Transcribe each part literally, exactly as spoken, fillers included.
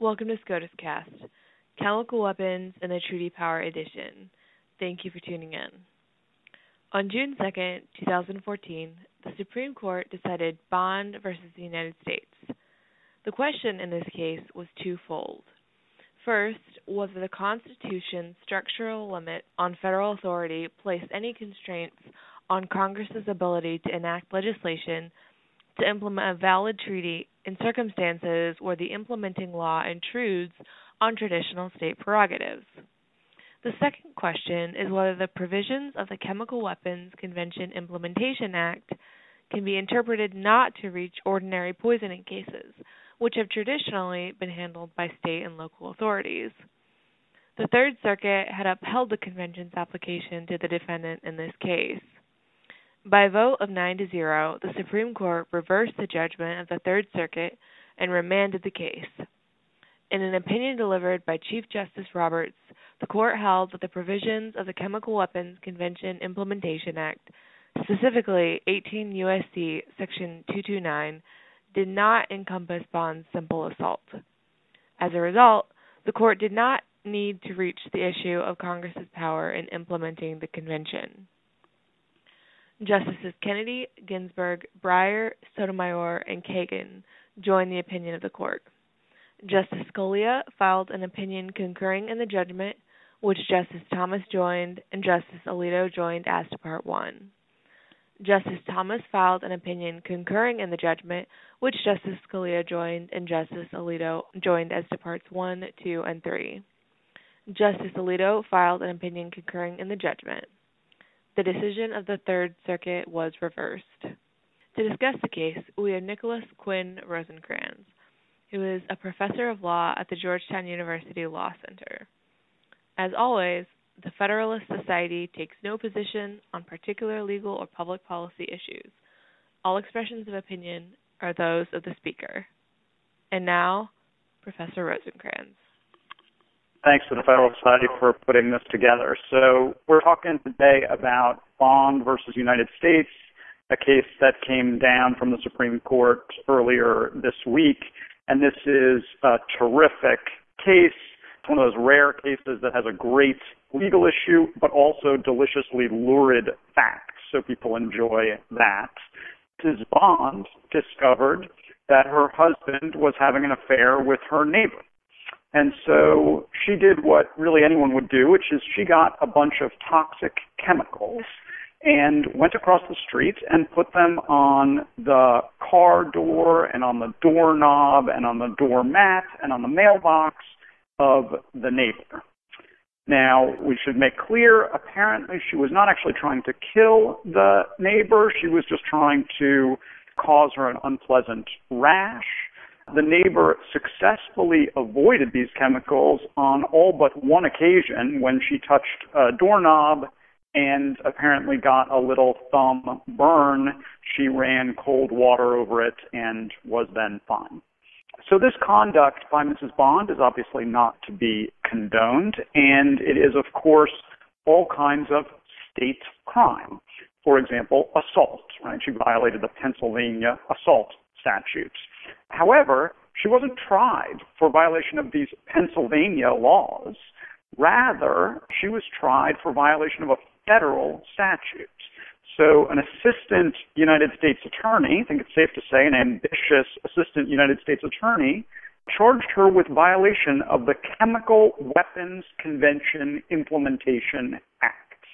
Welcome to SCOTUS Cast, Chemical Weapons and the Treaty Power Edition. Thank you for tuning in. On June second, two thousand fourteen, the Supreme Court decided Bond versus the United States. The question in this case was twofold. First, whether the Constitution's structural limit on federal authority placed any constraints on Congress's ability to enact legislation to implement a valid treaty in circumstances where the implementing law intrudes on traditional state prerogatives. The second question is whether the provisions of the Chemical Weapons Convention Implementation Act can be interpreted not to reach ordinary poisoning cases, which have traditionally been handled by state and local authorities. The Third Circuit had upheld the Convention's application to the defendant in this case. By a vote of nine to zero, the Supreme Court reversed the judgment of the Third Circuit and remanded the case. In an opinion delivered by Chief Justice Roberts, the Court held that the provisions of the Chemical Weapons Convention Implementation Act, specifically eighteen U S C Section two twenty-nine, did not encompass Bond's simple assault. As a result, the Court did not need to reach the issue of Congress's power in implementing the Convention. Justices Kennedy, Ginsburg, Breyer, Sotomayor, and Kagan joined the opinion of the Court. Justice Scalia filed an opinion concurring in the judgment, which Justice Thomas joined, and Justice Alito joined as to Part one. Justice Thomas filed an opinion concurring in the judgment, which Justice Scalia joined, and Justice Alito joined as to Parts one, two, and three. Justice Alito filed an opinion concurring in the judgment. The decision of the Third Circuit was reversed. To discuss the case, we have Nicholas Quinn Rosencrans, who is a professor of law at the Georgetown University Law Center. As always, the Federalist Society takes no position on particular legal or public policy issues. All expressions of opinion are those of the speaker. And now, Professor Rosencrans. Thanks to the Federal Society for putting this together. So we're talking today about Bond versus United States, a case that came down from the Supreme Court earlier this week. And this is a terrific case. It's one of those rare cases that has a great legal issue, but also deliciously lurid facts, so people enjoy that. Missus Bond discovered that her husband was having an affair with her neighbor. And so she did what really anyone would do, which is she got a bunch of toxic chemicals and went across the street and put them on the car door and on the doorknob and on the doormat and on the mailbox of the neighbor. Now, we should make clear, apparently she was not actually trying to kill the neighbor. She was just trying to cause her an unpleasant rash. The neighbor successfully avoided these chemicals on all but one occasion when she touched a doorknob and apparently got a little thumb burn. She ran cold water over it and was then fine. So this conduct by Missus Bond is obviously not to be condoned, and it is, of course, all kinds of state crime. For example, assault, right? She violated the Pennsylvania assault statutes. However, she wasn't tried for violation of these Pennsylvania laws. Rather, she was tried for violation of a federal statute. So an assistant United States attorney, I think it's safe to say an ambitious assistant United States attorney, charged her with violation of the Chemical Weapons Convention Implementation Act.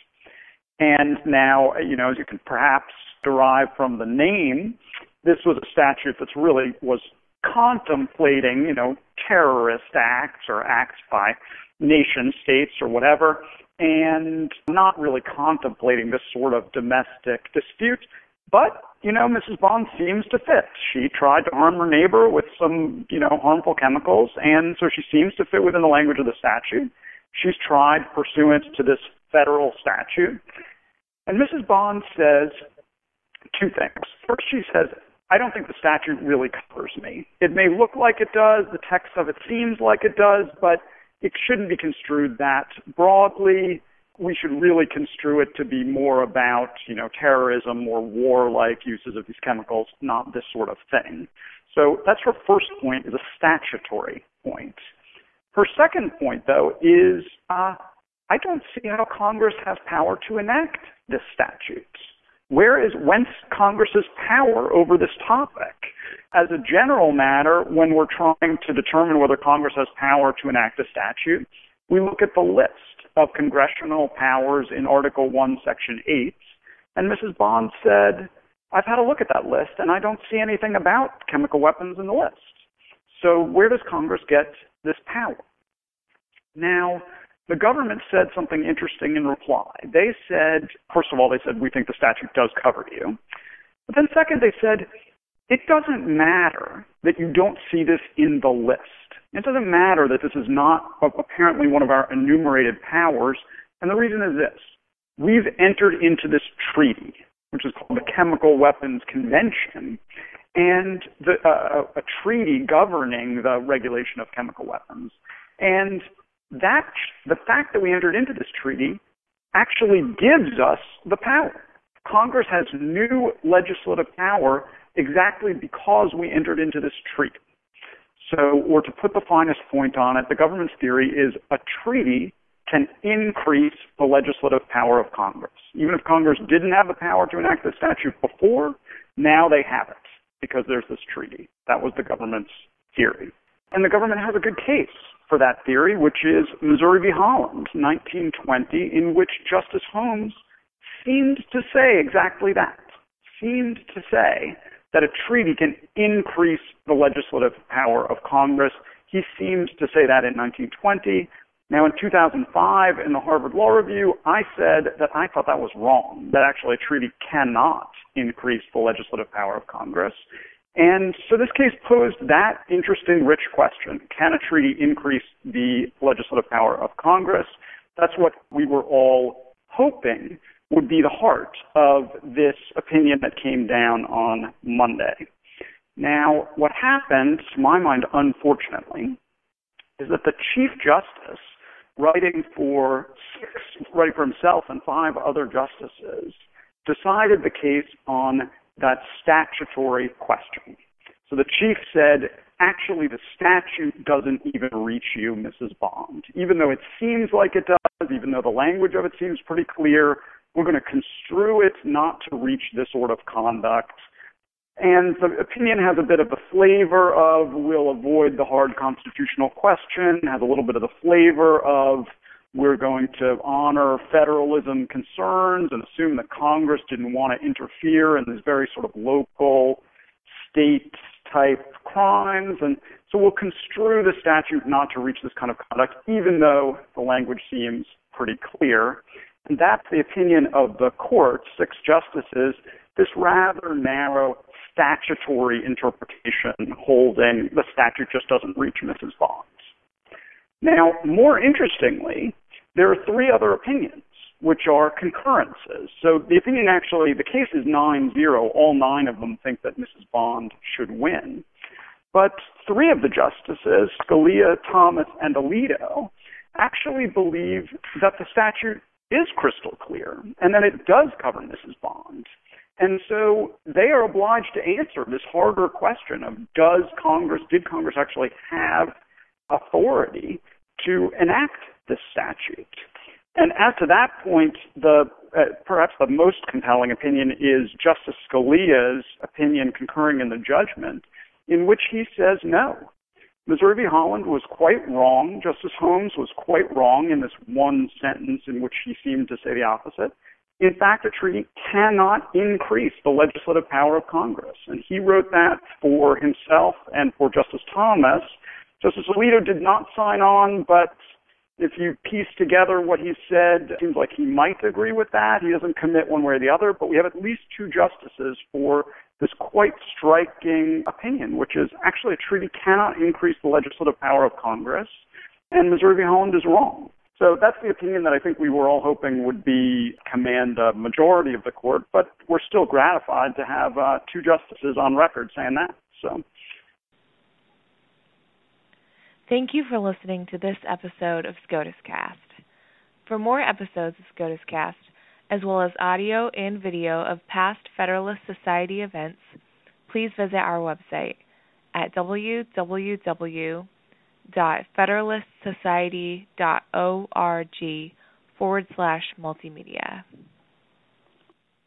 And now, you know, as you can perhaps derive from the name, this was a statute that really was contemplating, you know, terrorist acts or acts by nation states or whatever, and not really contemplating this sort of domestic dispute. But, you know, Missus Bond seems to fit. She tried to harm her neighbor with some, you know, harmful chemicals, and so she seems to fit within the language of the statute. She's tried pursuant to this federal statute. And Missus Bond says two things. First, she says, I don't think the statute really covers me. It may look like it does, the text of it seems like it does, but it shouldn't be construed that broadly. We should really construe it to be more about, you know, terrorism or war-like uses of these chemicals, not this sort of thing. So that's her first point, is a statutory point. Her second point, though, is uh, I don't see how Congress has power to enact this statute. Where is, whence Congress's power over this topic? As a general matter, when we're trying to determine whether Congress has power to enact a statute, we look at the list of congressional powers in Article one, Section eight, and Missus Bond said, I've had a look at that list, and I don't see anything about chemical weapons in the list. So where does Congress get this power? Now, the government said something interesting in reply. They said, first of all, they said, we think the statute does cover you. But then second, they said, it doesn't matter that you don't see this in the list. It doesn't matter that this is not apparently one of our enumerated powers. And the reason is this. We've entered into this treaty, which is called the Chemical Weapons Convention, and the, uh, a treaty governing the regulation of chemical weapons. And that the fact that we entered into this treaty actually gives us the power. Congress has new legislative power exactly because we entered into this treaty. So, or to put the finest point on it, the government's theory is a treaty can increase the legislative power of Congress. Even if Congress didn't have the power to enact the statute before, now they have it because there's this treaty. That was the government's theory. And the government has a good case for that theory, which is Missouri v. Holland, nineteen twenty, in which Justice Holmes seemed to say exactly that, seemed to say that a treaty can increase the legislative power of Congress. He seemed to say that in nineteen twenty. Now, in two thousand five, in the Harvard Law Review, I said that I thought that was wrong, that actually a treaty cannot increase the legislative power of Congress. And so this case posed that interesting, rich question. Can a treaty increase the legislative power of Congress? That's what we were all hoping would be the heart of this opinion that came down on Monday. Now, what happened, to my mind, unfortunately, is that the Chief Justice, writing for six, writing for himself and five other justices, decided the case on that statutory question. So the Chief said, actually, the statute doesn't even reach you, Missus Bond. Even though it seems like it does, even though the language of it seems pretty clear, we're going to construe it not to reach this sort of conduct. And the opinion has a bit of the flavor of we'll avoid the hard constitutional question, has a little bit of the flavor of we're going to honor federalism concerns and assume that Congress didn't want to interfere in these very sort of local, state-type crimes. And so we'll construe the statute not to reach this kind of conduct, even though the language seems pretty clear. And that's the opinion of the court, six justices, this rather narrow statutory interpretation holding the statute just doesn't reach Missus Bond. Now, more interestingly, there are three other opinions, which are concurrences. So the opinion actually, the case is nine zero. All nine of them think that Missus Bond should win. But three of the justices, Scalia, Thomas, and Alito, actually believe that the statute is crystal clear and that it does cover Missus Bond. And so they are obliged to answer this harder question of does Congress, did Congress actually have authority to enact this statute? And as to that point, the uh, perhaps the most compelling opinion is Justice Scalia's opinion concurring in the judgment, in which he says no. Missouri v. Holland was quite wrong. Justice Holmes was quite wrong in this one sentence in which he seemed to say the opposite. In fact, a treaty cannot increase the legislative power of Congress. And he wrote that for himself and for Justice Thomas. Justice Alito did not sign on, but if you piece together what he said, it seems like he might agree with that. He doesn't commit one way or the other, but we have at least two justices for this quite striking opinion, which is actually a treaty cannot increase the legislative power of Congress, and Missouri v. Holland is wrong. So that's the opinion that I think we were all hoping would be command a majority of the court, but we're still gratified to have uh, two justices on record saying that. So, thank you for listening to this episode of SCOTUS Cast. For more episodes of SCOTUS Cast, as well as audio and video of past Federalist Society events, please visit our website at w w w dot federalist society dot org forward slash multimedia.